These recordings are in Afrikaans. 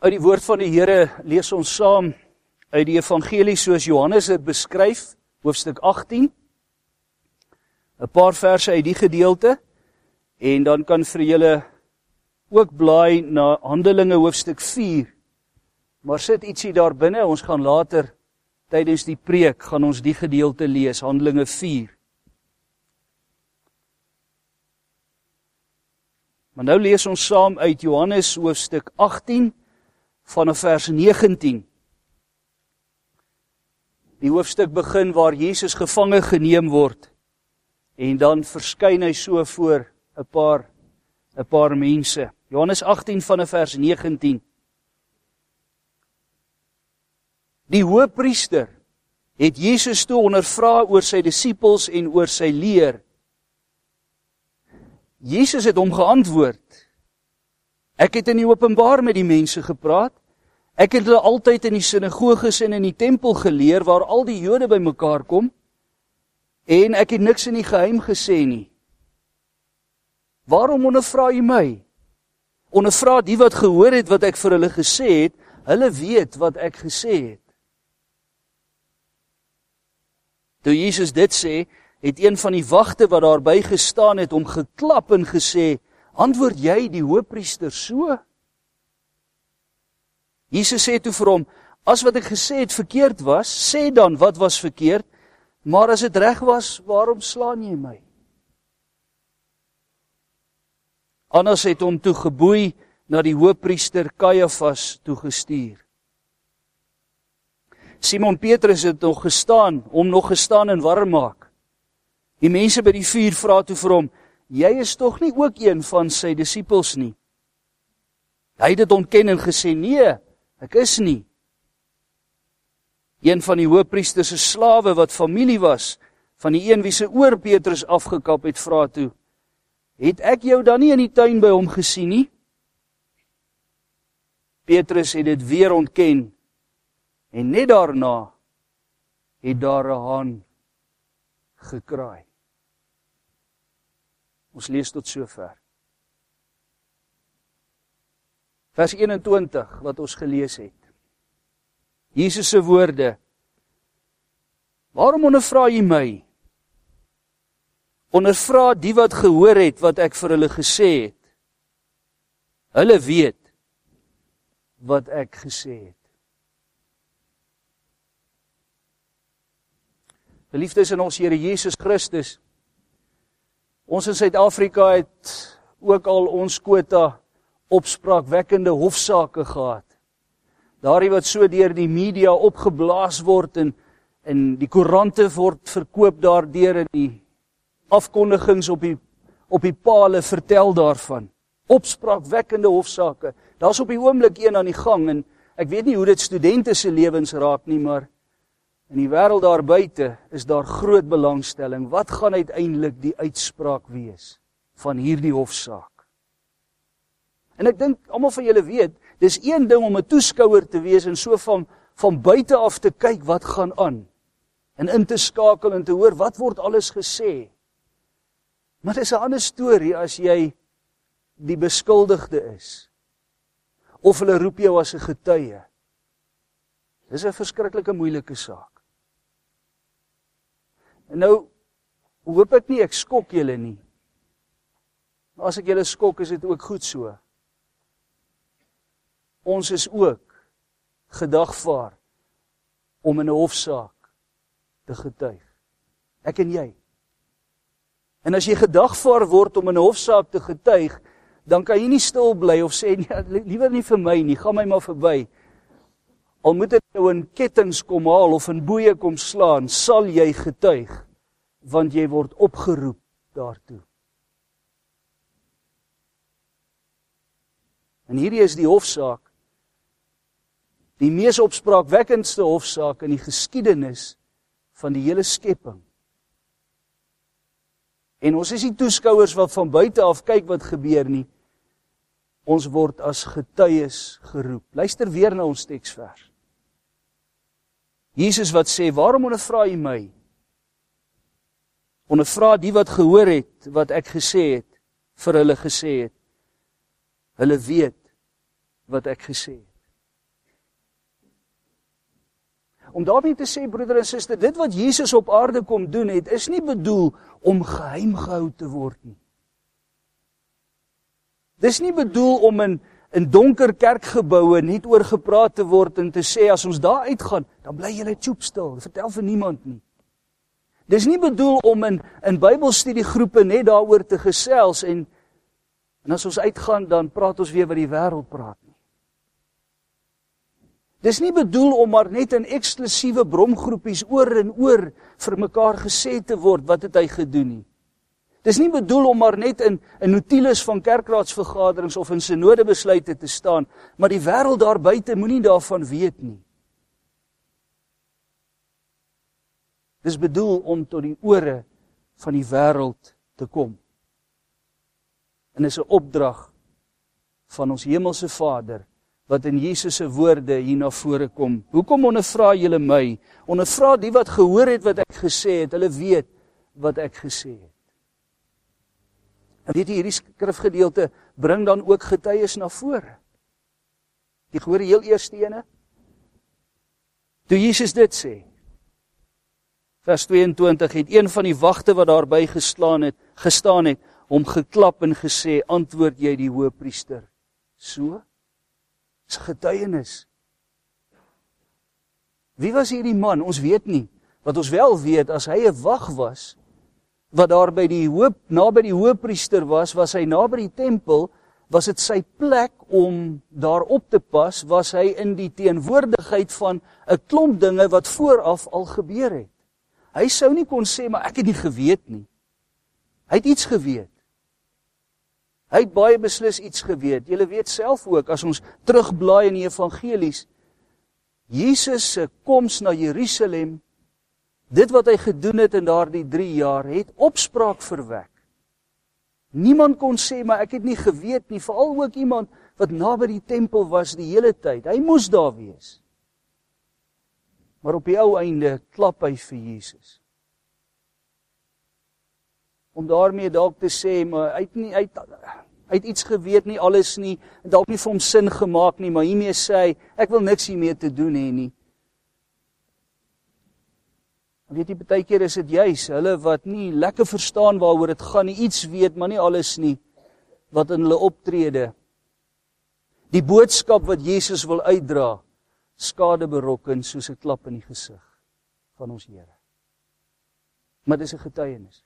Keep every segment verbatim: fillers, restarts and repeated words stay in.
Uit die woord van die Here lees ons saam uit die evangelie soos Johannes dit beskryf, hoofstuk agttien. 'n Paar verse uit die gedeelte, en dan kan vir julle ook blaai na Handelinge hoofstuk vier. Maar sit ietsie daar binne, ons gaan later tydens die preek gaan ons die gedeelte lees, Handelinge vier. Maar nou lees ons saam uit Johannes hoofstuk agttien vanaf vers negentien. Die hoofstuk begin waar Jesus gevange geneem word en dan verskyn hy so voor 'n paar 'n paar mense. Johannes agttien vanaf vers negentien. Die hoëpriester het Jesus toe ondervra oor sy disippels en oor sy leer. Jesus het hom geantwoord: Ek het in die openbaar met die mense gepraat. Ek het hulle altyd in die sinagoges en in die tempel geleer waar al die Jode bymekaar kom, en ek het niks in die geheim gesê nie. Waarom ondervra jy my? Ondervra die wat gehoor het wat ek vir hulle gesê het, hulle weet wat ek gesê het. Toe Jesus dit sê, het een van die wagte wat daarby gestaan het hom geklap en gesê: Antwoord jy die hoëpriester so? Jesus sê toe vir hom: As wat ek gesê het verkeerd was, sê dan wat was verkeerd, maar as dit reg was, waarom slaan jy my? Annas het hom toe geboei na die hoëpriester Kajafas toe gestuur. Simon Petrus het nog gestaan, hom nog gestaan en warm maak. Die mense by die vuur vra toe vir hom: Jy is tog nie ook een van sy disippels nie? Hy het dit ontken en gesê: Nee, ek is nie. Een van die hoëpriester se slawe wat familie was van die een wie se oor Petrus afgekap het, vra toe: Het ek jou dan nie in die tuin by hom gesien nie? Petrus het dit weer ontken, en net daarna het daar 'n haan gekraai. Ons lees tot sover. Vers eenentwintig wat ons gelees het. Jesus se woorde: Waarom ondervra jy my? Ondervra die wat gehoor het wat ek vir hulle gesê het. Hulle weet wat ek gesê het. Geliefdes in ons Here Jesus Christus, ons in Suid-Afrika het ook al ons kwota opspraakwekkende hofsaake gehad. Daardie wat so deur die media opgeblaas word en, en die koerante word verkoop daardeur en die afkondigings op die, op die pale vertel daarvan. Opspraakwekkende hofsaake. Daar's op die oomblik een aan die gang en ek weet nie hoe dit studente se lewens raak nie, maar in die wêreld daar buite is daar groot belangstelling. Wat gaan uiteindelik die uitspraak wees van hierdie hofsaak? En ek dink almal van julle weet, dis een ding om 'n toeskouer te wees en so van, van buite af te kyk wat gaan aan. En in te skakel en te hoor wat word alles gesê. Maar dis 'n ander storie as jy die beskuldigde is. Of hulle roep jou as 'n getuie. Dis 'n verskriklike moeilike saak. En nou, hoop ek nie ek skok julle nie. Maar as ek julle skok, is dit ook goed so. Ons is ook gedagvaar om in 'n hofsaak te getuig. Ek en jy. En as jy gedagvaar word om in 'n hofsaak te getuig, dan kan jy nie stil bly of sê, nee, liewer nie vir my nie, gaan my maar verby. Al moet dit nou in kettings kom haal of in boeie kom slaan, sal jy getuig, want jy word opgeroep daartoe. En hierdie is die hofsaak, die mees opspraakwekkendste hofsaak in die geskiedenis van die hele skepping. En ons is nie toeskouers wat van buite af kyk wat gebeur nie. Ons word as getuies geroep. Luister weer na ons teksvers. Jesus wat sê: Waarom ondervra jy my? Ondervra die wat gehoor het wat ek gesê het, vir hulle gesê het. Hulle weet wat ek gesê het. om daarmee te sê, broeder en suster, dit wat Jesus op aarde kom doen het, is nie bedoel om geheim gehou te word nie. Dis nie bedoel om in, in donker kerkgeboue net oor gepraat te word en te sê, as ons daar uitgaan, dan bly julle tjoep stil, vertel vir niemand nie. Dis nie bedoel om in, in Bybelstudiegroepe net daaroor te gesels en, en as ons uitgaan, dan praat ons weer wat die wêreld praat nie. Dis nie bedoel om maar net in eksklusiewe bromgroepies oor en oor vir mekaar gesê te word, wat het hy gedoen nie. Dis nie bedoel om maar net in, in notules van kerkraadsvergaderings of in synodebesluite te staan, maar die wêreld daar buite moenie daarvan weet nie. Dis bedoel om tot die ore van die wêreld te kom. En is 'n opdrag van ons hemelse Vader, wat in Jesus se woorde hier na vore kom. Hoekom ondervra julle my? Ondervra die wat gehoor het wat ek gesê het, hulle weet wat ek gesê het. En weet jy, hierdie skrifgedeelte bring dan ook getuies na vore. Jy hoor die heel eerste ene? Toe Jesus dit sê, vers tweeëntwintig, het een van die wagte wat daarby geslaan het, gestaan het, hom geklap en gesê, antwoord jy die hoëpriester? So? Dis getuienis. Wie was hierdie man? Ons weet nie. Wat ons wel weet, as hy 'n wag was, wat daar by die hoop, naby die hoëpriester was, was hy naby die tempel, was dit sy plek om daar op te pas, was hy in die teenwoordigheid van 'n klomp dinge wat vooraf al gebeur het. Hy sou nie kon sê, maar ek het nie geweet nie. Hy het iets geweet. Hy het baie beslis iets geweet. Julle weet self ook, as ons terugblaai in die evangelies, Jesus se koms na Jerusalem, dit wat hy gedoen het in daardie drie jaar, het opspraak verwek. Niemand kon sê, maar ek het nie geweet nie, veral ook iemand wat naby die tempel was die hele tyd. Hy moes daar wees. Maar op die ou einde klap hy vir Jesus. Om daarmee dalk te sê, maar hy het, nie, hy, het, hy het iets geweet, nie alles nie, dalk nie vir hom sin gemaak nie, maar hiermee sê hy, ek wil niks hiermee te doen hê nie. Weet jy, baie keer is dit juis hulle wat nie lekker verstaan waaroor dit gaan nie, iets weet, maar nie alles nie, wat in hulle optrede, die boodskap wat Jesus wil uitdra, skade berokken soos 'n klap in die gesig van ons Here. Maar dis 'n getuienis.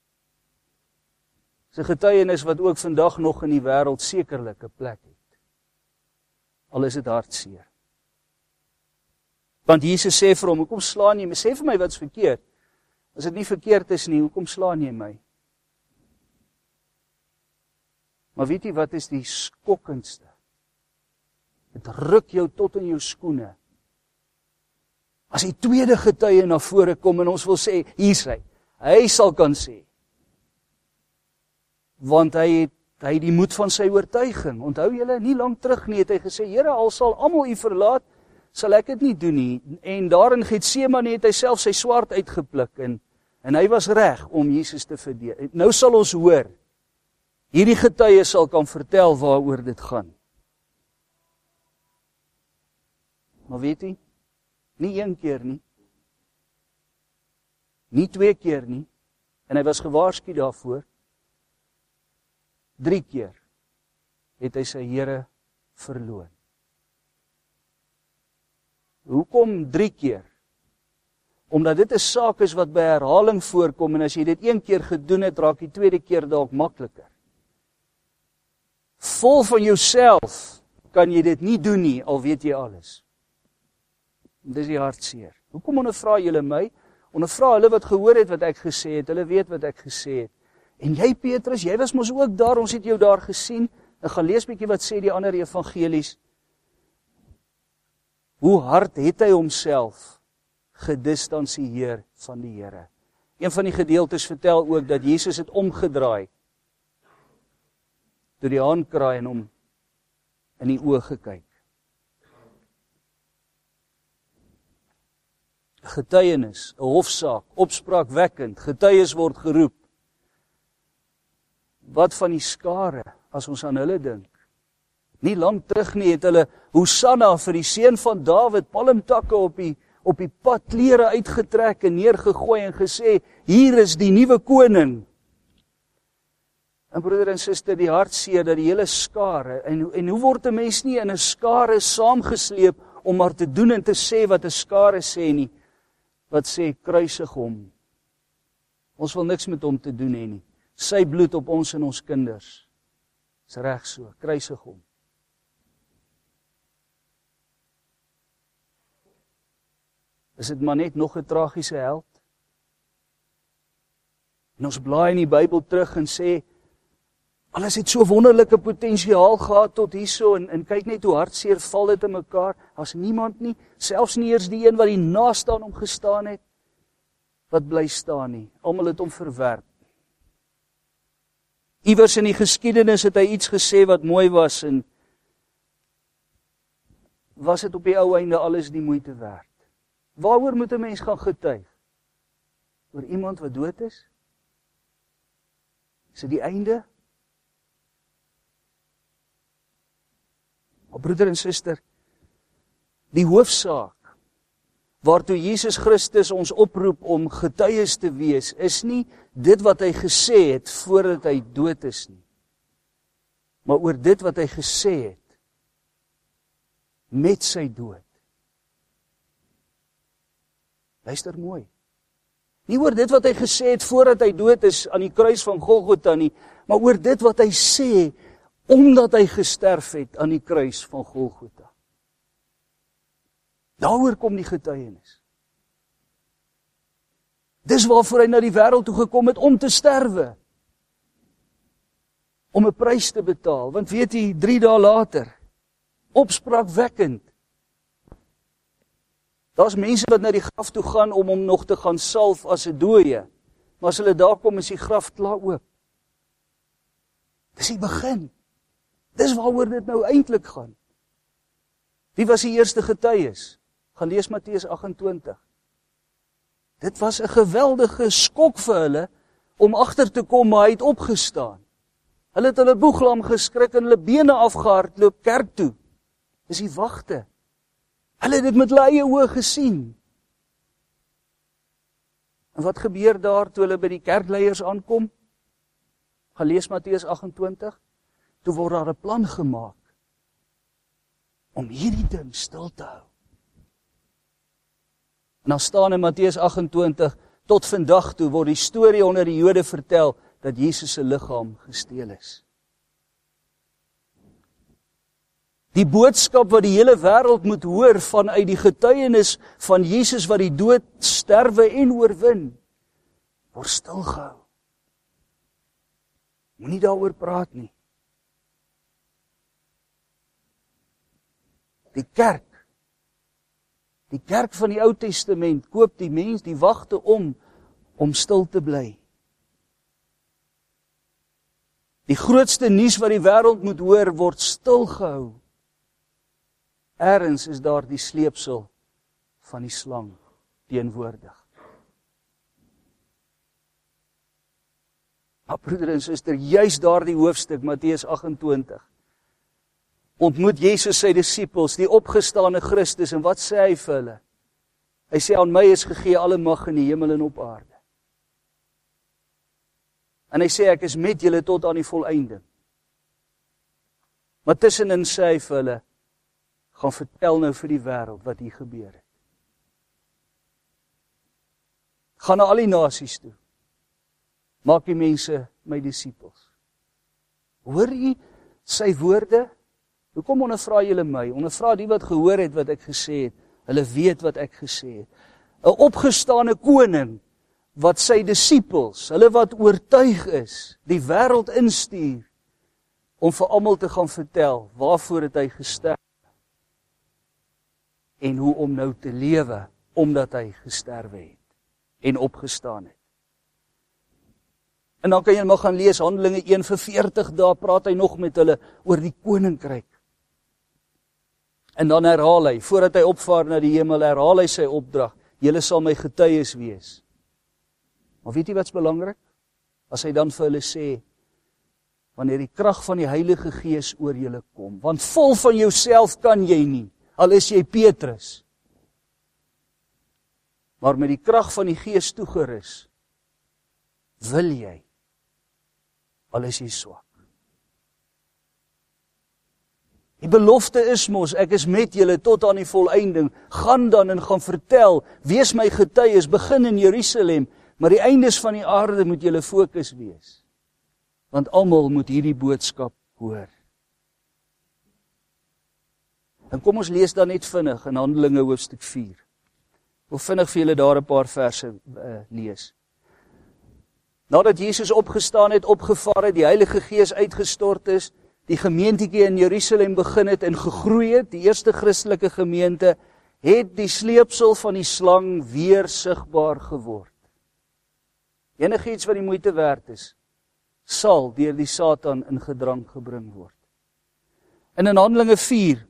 Dis 'n getuienis wat ook vandag nog in die wêreld sekerlik 'n plek het. Al is dit hartseer. Want Jesus sê vir hom, hoekom slaan jy my? Sê vir my wat's verkeerd. As dit nie verkeerd is nie, hoekom slaan jy my? Maar weet jy wat is die skokkendste? Dit ruk jou tot in jou skoene. As die tweede getuie na vore kom en ons wil sê, hier's hy. Hy sal kan sê. Want hy het, hy het die moed van sy oortuiging. Onthou julle, nie lank terug nie, het hy gesê, Here, al sal almal u verlaat, sal ek dit nie doen nie. En daar in Getsemane het hy self sy swaard uitgepluk en, en hy was reg om Jesus te verdedig. Nou sal ons hoor, hierdie getuie sal kan vertel waaroor dit gaan. Maar weet jy, nie een keer nie, nie twee keer nie, en hy was gewaarsku daarvoor, drie keer het hy sy Here verloon. Hoekom drie keer? Omdat dit 'n saak is wat by herhaling voorkom, en as jy dit een keer gedoen het, raak die tweede keer dalk makliker. Vol van jouself kan jy dit nie doen nie, al weet jy alles. Dis die hartseer. Hoekom ondervra julle my? Ondervra hulle wat gehoor het wat ek gesê het, hulle weet wat ek gesê het. En jy Petrus, jy was mos ook daar, ons het jou daar gesien. Ek gaan lees bietjie wat sê die ander evangelies. Hoe hard het hy homself gedistansieer van die Here. Een van die gedeeltes vertel ook dat Jesus het omgedraai toe die haankraai en hom in die oë gekyk. Getuienis, 'n hofsaak, opspraakwekkend, getuies word geroep. Wat van die skare as ons aan hulle dink? Nie lank terug nie het hulle Hosanna vir die seun van Dawid, palmtakke op die op die pad klere uitgetrek en neergegooi en gesê, hier is die nuwe koning. En broeder en suster, die hartseer dat die hele skare, en, en hoe word 'n mens nie in 'n skare saamgesleep om maar te doen en te sê wat 'n skare sê nie, wat sê kruisig hom. Ons wil niks met hom te doen hê nie. Sy bloed op ons en ons kinders. Is reg so, kruisig hom. Is dit maar net nog 'n tragiese held? En ons blaai in die Bybel terug en sê, alles het so wonderlike potensiaal gehad tot hierso, en, en kyk net hoe hartseer val dit in mekaar. As niemand nie, selfs nie eers die een wat die naaste aan hom gestaan het, wat bly staan nie. Almal het hom verwerp. Iewers in die geskiedenis het hy iets gesê wat mooi was, en was dit op die ou einde alles die moeite werd. Waaroor moet 'n mens gaan getuig? Oor iemand wat dood is? Is dit die einde? Maar broeder en suster, die hoofsaak waartoe Jesus Christus ons oproep om getuies te wees, is nie dit wat hy gesê het voordat hy dood is nie, maar oor dit wat hy gesê het met sy dood. Luister mooi. Nie oor dit wat hy gesê het voordat hy dood is aan die kruis van Golgotha nie, maar oor dit wat hy sê omdat hy gesterf het aan die kruis van Golgotha. Daaroor kom die getuienis. Dis waarvoor hy na die wêreld toe gekom het, om te sterwe. Om 'n prys te betaal, want weet jy, drie dae later, opspraakwekkend, daar's mense wat na die graf toe gaan om hom nog te gaan salf as 'n dooie, maar as hulle daar kom is die graf klaar oop. Dis die begin. Dis waaroor dit nou eintlik gaan. Wie was die eerste getuies? Gaan lees Matteus agt en twintig. Dit was 'n geweldige skok vir hulle om agter te kom, maar hy het opgestaan. Hulle het hulle boeglam geskrik en hulle bene afgehardloop kerk toe. Dis die wagte. Hulle het dit met hulle eie oë gesien. En wat gebeur daar toe hulle by die kerkleiers aankom? Gaan lees Matteus agt en twintig. Toe word daar 'n plan gemaak om hierdie ding stil te hou. En dan staan in Matteus agt en twintig, tot vandag toe word die storie onder die Jode vertel dat Jesus se liggaam gesteel is. Die boodskap wat die hele wêreld moet hoor vanuit die getuienis van Jesus wat die dood, sterwe en oorwin, word stilgehou. Moenie daaroor praat nie. Die kerk, die kerk van die Ou Testament koop die mens, die wagte om, om stil te bly. Die grootste nuus wat die wêreld moet hoor, word stilgehou. Ergens is daar die sleepsel van die slang teenwoordig. Maar broeder en suster, juis daardie hoofstuk, Matteus agt en twintig, ontmoet Jesus sy disippels, die opgestane Christus, en wat sê hy vir hulle? Hy sê, aan my is gegee alle mag in die hemel en op aarde. En hy sê, ek is met julle tot aan die volëinding. Maar tussenin sê hy vir hulle, gaan vertel nou vir die wêreld wat hier gebeur het. Gaan na al die nasies toe. Maak die mense my disippels. Hoor jy sy woorde? Hoekom ondervra julle my? Ondervra die wat gehoor het wat ek gesê het. Hulle weet wat ek gesê het. 'n Opgestane koning wat sy disippels, hulle wat oortuig is, die wêreld instuur om vir almal te gaan vertel waarvoor het hy gesterf en hoe om nou te lewe omdat hy gesterwe het en opgestaan het. En dan kan jy maar gaan lees Handelinge een vir veertig dae, praat hy nog met hulle oor die koninkryk. En dan herhaal hy, voordat hy opvaar na die hemel, herhaal hy sy opdrag, julle sal my getuies wees. Maar weet jy wat's belangrik? As hy dan vir hulle sê, wanneer die krag van die Heilige Gees oor julle kom, want vol van jouself kan jy nie, al is jy Petrus. maar met die krag van die Gees toegerus, wil jy, al is jy swak. Die belofte is mos, ek is met julle tot aan die volëinding, gaan dan en gaan vertel, wees my getuies, begin in Jerusalem, maar die eindes van die aarde moet julle fokus wees. Want almal moet hierdie boodskap hoor. En kom ons lees dan net vinnig in Handelinge hoofstuk vier. Ek wil vinnig vir julle daar 'n paar verse uh, lees. Nadat Jesus opgestaan het, opgevaar het, die Heilige Gees uitgestort is, die gemeentetjie in Jerusalem begin het en gegroei het, die eerste Christelike gemeente, het die sleepsel van die slang weer sigbaar geword. Enigiets wat die moeite werd is, sal deur die Satan in gedrang gebring word. En in Handelinge vier,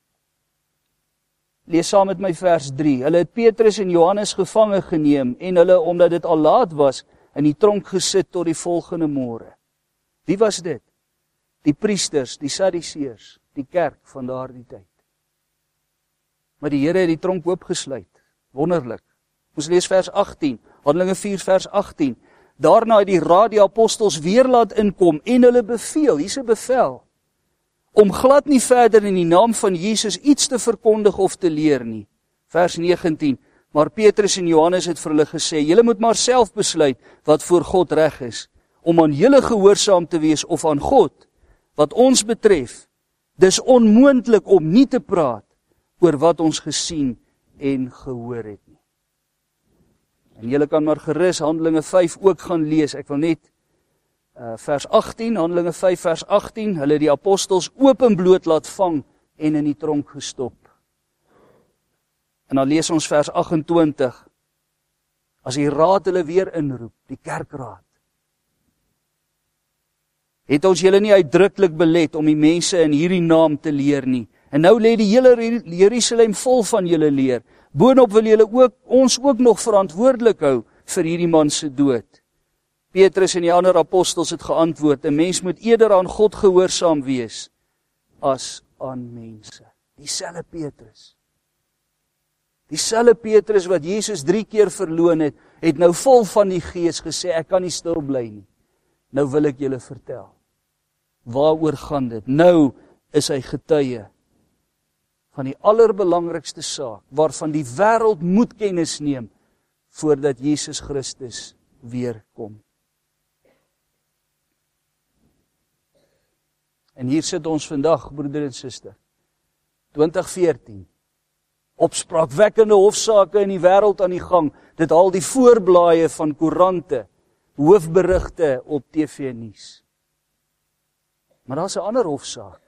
lees saam met my vers drie, hulle het Petrus en Johannes gevange geneem en hulle, omdat dit al laat was, in die tronk gesit tot die volgende môre. Wie was dit? Die priesters, die Sadduseërs, die kerk van daardie tyd. Maar die Here het die tronk oopgesluit. Wonderlik. Ons lees vers agttien, Handelinge vier vers agttien. Daarna het die raad die apostels weer laat inkom en hulle beveel, hier's 'n bevel, om glad nie verder in die naam van Jesus iets te verkondig of te leer nie. Vers negentien. Maar Petrus en Johannes het vir hulle gesê, julle moet maar self besluit wat voor God reg is, om aan julle gehoorsaam te wees of aan God. Wat ons betref, dis onmoontlik om nie te praat oor wat ons gesien en gehoor het nie. En julle kan maar gerus Handelinge vyf ook gaan lees. Ek wil net uh, vers agttien, Handelinge vyf vers agttien, hulle die apostels oop en bloot laat vang en in die tronk gestop. En dan lees ons vers agt-en-twintig, as die raad hulle weer inroep, die kerkraad. Het ons julle nie uitdruklik belet om die mense in hierdie naam te leer nie. En nou lê die hele Jerusalem vol van julle leer. Boonop wil julle ook ons ook nog verantwoordelik hou vir hierdie man se dood. Petrus en die ander apostels het geantwoord, 'n mens moet eerder aan God gehoorsaam wees as aan mense. Dieselfde Petrus. Dieselfde Petrus wat Jesus drie keer verloon het, het nou vol van die Gees gesê, ek kan nie stil bly nie. Nou wil ek julle vertel. Waaroor gaan dit? Nou is hy getuie van die allerbelangrikste saak, waarvan die wêreld moet kennis neem, voordat Jesus Christus weer kom. En hier sit ons vandag, broeder en suster, twintig veertien, opspraakwekkende hofsaake in die wêreld aan die gang, dit al die voorblaaie van koerante, hoofberigte op T V nuus. Maar daar's 'n ander hofsaak.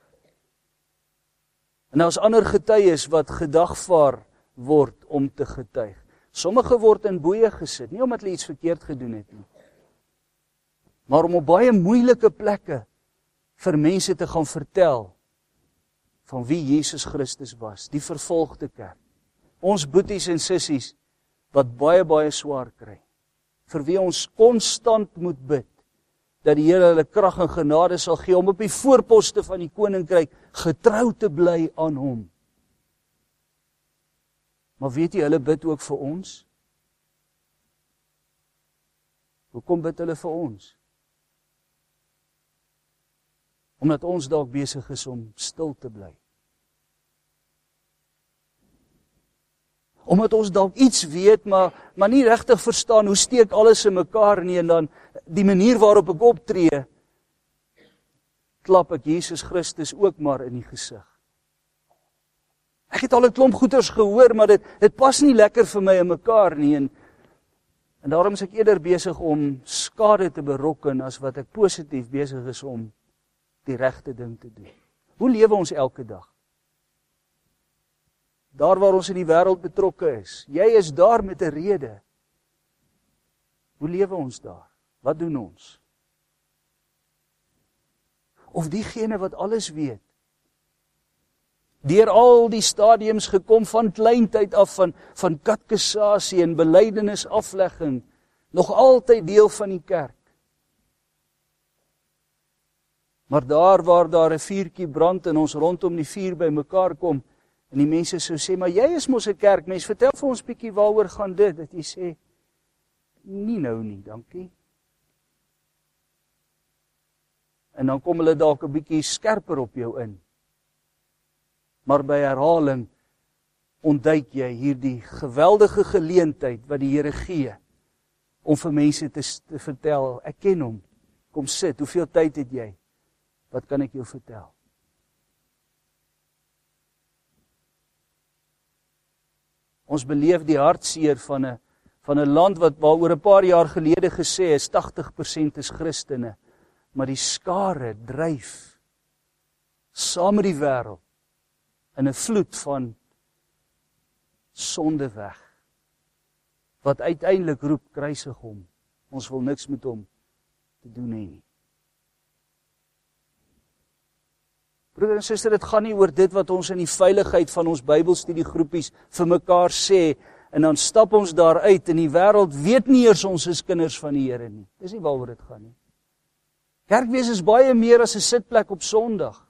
En daar's ander getuies wat gedagvaar word om te getuig. Sommige word in boeye gesit, nie omdat hulle iets verkeerd gedoen het nie, maar om op baie moeilike plekke vir mense te gaan vertel van wie Jesus Christus was, die vervolgde kerk. Ons boeties en sissies wat baie baie swaar kry, vir wie ons konstant moet bid, dat die Here hulle krag en genade sal gee om op die voorposte van die koninkryk getrou te bly aan hom. Maar weet jy, hulle bid ook vir ons. Hoekom bid hulle vir ons? Omdat ons dalk besig is om stil te bly. Omdat ons dalk iets weet, maar, maar nie regtig verstaan hoe steek alles in mekaar nie, en dan die manier waarop ek optree, klap ek Jesus Christus ook maar in die gesig. Ek het al 'n klomp goeters gehoor, maar dit, dit pas nie lekker vir my in mekaar nie, en, en daarom is ek eerder besig om skade te berokken, as wat ek positief besig is om die regte ding te doen. Hoe lewe ons elke dag? Daar waar ons in die wêreld betrokke is. Jy is daar met 'n rede. Hoe lewe ons daar? Wat doen ons? Of diegene wat alles weet, deur al die stadiums gekom van kleintyd af, van, van katekisasie en belydenis aflegging, nog altyd deel van die kerk. Maar daar waar daar 'n vuurtjie brand en ons rondom die vuur by mekaar kom, En die mense sou sê, maar jy is mos 'n kerkmens, vertel vir ons bietjie waaroor gaan dit, dat jy sê, nie nou nie, dankie. En dan kom hulle dalk 'n bietjie skerper op jou in. Maar by herhaling ontduik jy hierdie geweldige geleentheid wat die Here gee om vir mense te, te vertel, ek ken hom, kom sit, hoeveel tyd het jy? Wat kan ek jou vertel? Ons beleef die hartseer van 'n van 'n land wat waaroor 'n paar jaar gelede gesê is agtig persent is Christene, maar die skare dryf saam met die wêreld in 'n vloed van sonde weg, wat uiteindelik roep, kruisig hom, ons wil niks met hom te doen hê nie. Broeder en suster, dit gaan nie oor dit wat ons in die veiligheid van ons Bybelstudiegroepies vir mekaar sê, en dan stap ons daar uit, en die wêreld weet nie eers ons is kinders van die Here nie. Dis nie waaroor dit gaan nie. Kerkwees is baie meer as 'n sitplek op Sondag.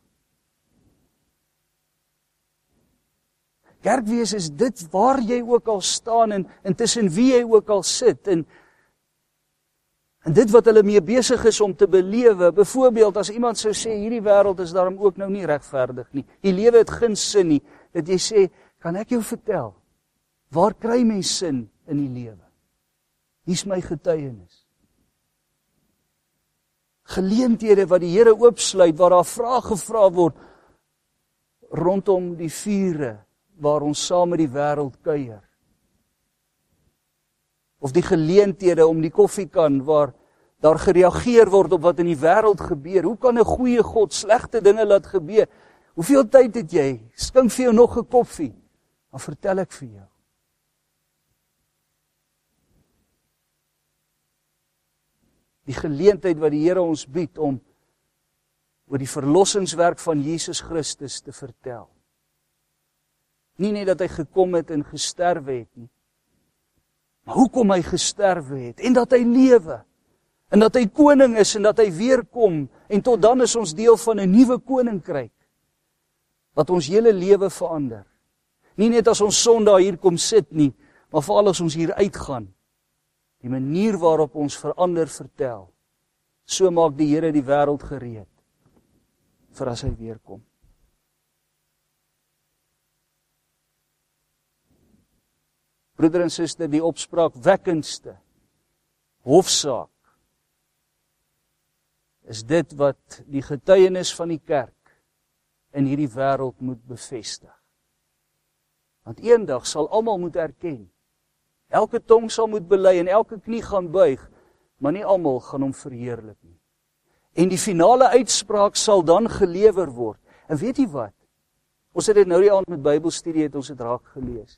Kerkwees is dit waar jy ook al staan, en, en tussen wie jy ook al sit, en En dit wat hulle mee besig is om te belewe, byvoorbeeld as iemand sou sê, hierdie wêreld is daarom ook nou nie regverdig nie, die lewe het geen sin nie, dat jy sê, kan ek jou vertel, waar kry mens sin in die lewe? Hier's my getuienis. Geleenthede wat die Here oopsluit, waar daar vrae gevra word, rondom die vure, waar ons saam met die wêreld kuier. Of die geleenthede om die koffiekan waar daar gereageer word op wat in die wêreld gebeur. Hoe kan 'n goeie God slegte dinge laat gebeur? Hoeveel tyd het jy? Skink vir jou nog 'n koffie. Dan vertel ek vir jou. Die geleentheid wat die Here ons bied om oor die verlossingswerk van Jesus Christus te vertel. Nie net dat hy gekom het en gesterwe het nie, maar hoekom hy gesterwe het, en dat hy lewe, en dat hy koning is, en dat hy weer kom, en tot dan is ons deel van 'n nuwe koninkryk, wat ons hele lewe verander. Nie net as ons Sondag hier kom sit nie, maar veral as ons hier uitgaan, die manier waarop ons verander vertel, so maak die Here die wêreld gereed, vir as hy weer kom. Broeder en suster, die opspraakwekkendste hofsaak is dit wat die getuienis van die kerk in hierdie wêreld moet bevestig. Want eendag sal almal moet erken, elke tong sal moet bely en elke knie gaan buig, maar nie almal gaan hom verheerlik nie. En die finale uitspraak sal dan gelewer word. En weet jy wat? Ons het dit nou die aand met Bybelstudie het ons dit raak gelees.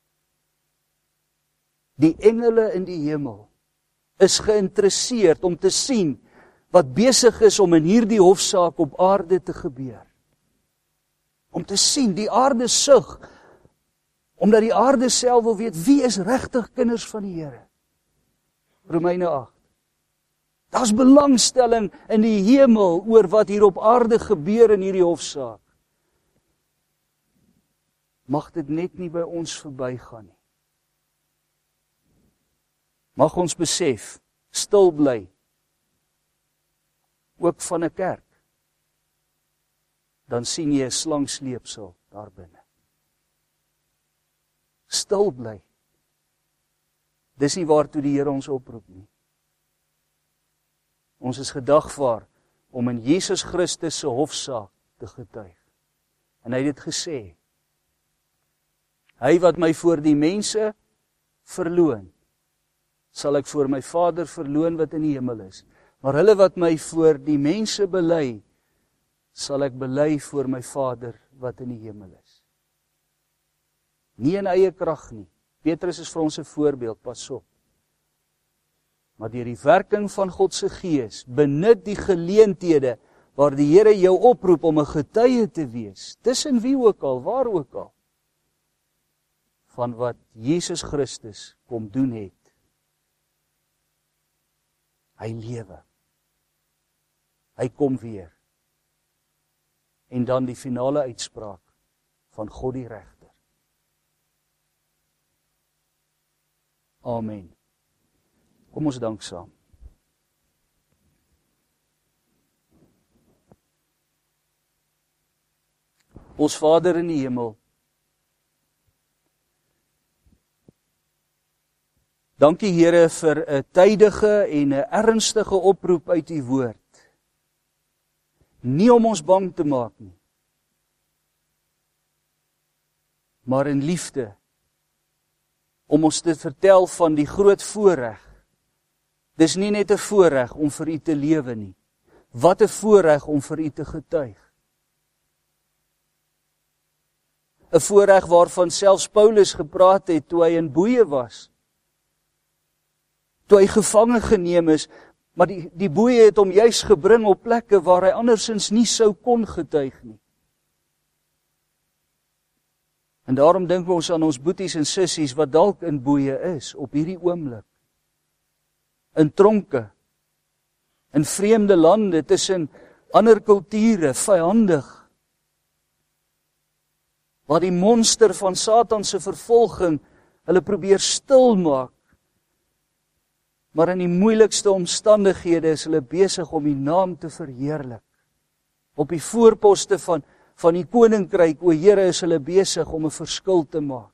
Die engele in die hemel is geïnteresseerd om te sien wat besig is om in hierdie hofsaak op aarde te gebeur. Om te sien, die aarde sug, omdat die aarde self wil weet, wie is regtig kinders van die Here? Romeine agt. Daar's belangstelling in die hemel oor wat hier op aarde gebeur in hierdie hofsaak. Mag dit net nie by ons verbygaan nie. Mag ons besef, stil bly, ook van 'n kerk, dan sien jy 'n slangsleepsel daar binne. Stil bly. Dis nie waartoe die Here ons oproep nie. Ons is gedagvaar om in Jesus Christus se hofsaak te getuig. En hy het dit gesê, hy wat my voor die mense verloon, sal ek voor my Vader verloon wat in die hemel is. Maar hulle wat my voor die mense bely, sal ek bely voor my Vader wat in die hemel is. Nie in eie krag nie. Petrus is vir ons 'n voorbeeld, pas op. Maar deur die werking van God se Gees, benut die geleenthede waar die Here jou oproep om 'n getuie te wees, tussen wie ook al, waar ook al, van wat Jesus Christus kom doen het. Hy lewe. Hy kom weer. En dan die finale uitspraak van God die regter. Amen. Kom ons dank saam. Ons Vader in die hemel, dankie Here vir 'n tydige en 'n ernstige oproep uit U woord. Nie om ons bang te maak nie, maar in liefde, om ons te vertel van die groot voorreg. Dis nie net 'n voorreg om vir U te lewe nie. Wat 'n voorreg om vir U te getuig. 'n Voorreg waarvan selfs Paulus gepraat het toe hy in boeye was. Toe hy gevange geneem is, maar die, die boeye het hom juis gebring op plekke waar hy andersins nie sou kon getuig nie. En daarom dink ons aan ons boeties en sissies wat dalk in boeye is op hierdie oomblik. In tronke, in vreemde lande, tussen ander kulture, vyandig. Waar die monster van Satan se vervolging hulle probeer stil maak. Maar in die moeilikste omstandighede is hulle besig om die naam te verheerlik. Op die voorposte van, van die koninkryk, o Here, is hulle besig om 'n verskil te maak.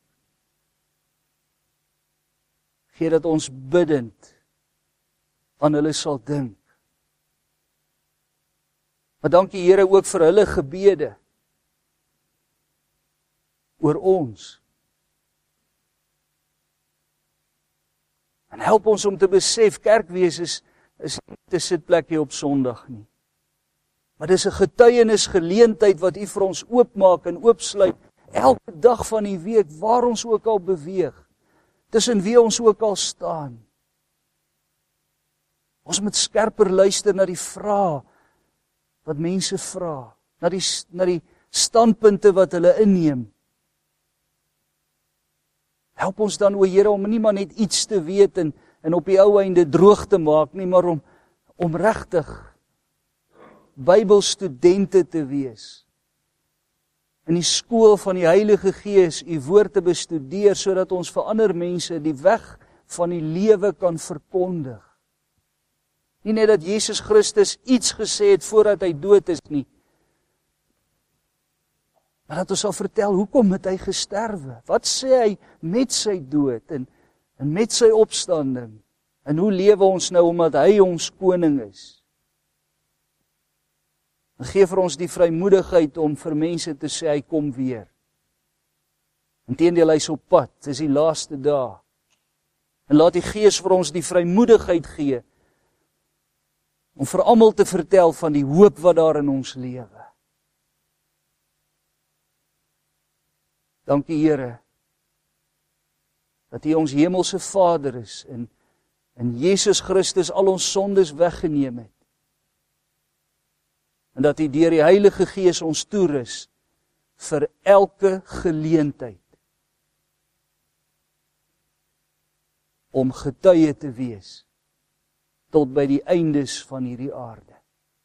Gee dat ons biddend aan hulle sal dink. Maar dankie Here ook vir hulle gebede oor ons. En help ons om te besef, kerkwees is, is nie 'n sitplekkie op Sondag nie. Maar dis 'n getuienisgeleentheid wat U vir ons oopmaak en oopsluit, elke dag van die week, waar ons ook al beweeg, tussen wie ons ook al staan. Ons moet skerper luister na die vrae wat mense vra, na die, na die standpunte wat hulle inneem. Help ons dan, o Here, om nie maar net iets te weet en, en op die ou einde droog te maak nie, maar om, om regtig Bybelstudente te wees. In die skool van die Heilige Gees, U woord te bestudeer, sodat ons vir ander mense die weg van die lewe kan verkondig. Nie net dat Jesus Christus iets gesê het voordat hy dood is nie, maar dat ons sal vertel, hoekom het hy gesterwe? Wat sê hy met sy dood en, en met sy opstanding? En hoe lewe ons nou omdat hy ons koning is? En gee vir ons die vrymoedigheid om vir mense te sê, hy kom weer. Inteendeel, hy is op pad, dit is die laaste dae. En laat die Gees vir ons die vrymoedigheid gee, om vir almal te vertel van die hoop wat daar in ons lewe. Dankie Here, dat U ons hemelse Vader is, en in Jesus Christus al ons sondes weggeneem het. En dat U deur die Heilige Gees ons toerus vir elke geleentheid om getuie te wees tot by die eindes van hierdie aarde.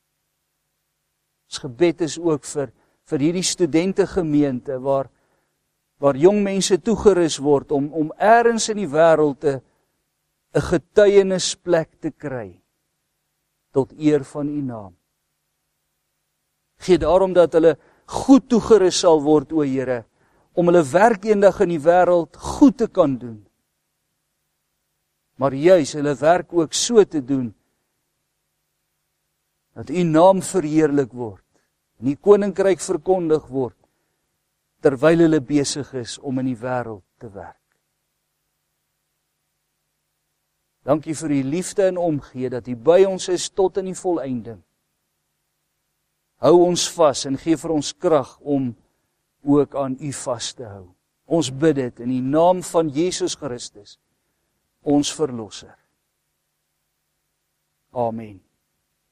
Ons gebed is ook vir, vir hierdie studentegemeente waar, waar jong mense toegerus word om, om elders in die wêreld 'n 'n getuienisplek te kry tot eer van U naam. Gee daarom dat hulle goed toegerus sal word, o Here, om hulle werk eendag in die wêreld goed te kan doen. Maar juis hulle werk ook so te doen, dat U naam verheerlik word, en die koninkryk verkondig word, terwyl hulle besig is om in die wêreld te werk. Dankie vir U liefde en omgee, dat U by ons is tot in die volëinding. Hou ons vas en gee vir ons krag om ook aan U vas te hou. Ons bid dit in die naam van Jesus Christus, ons Verlosser. Amen.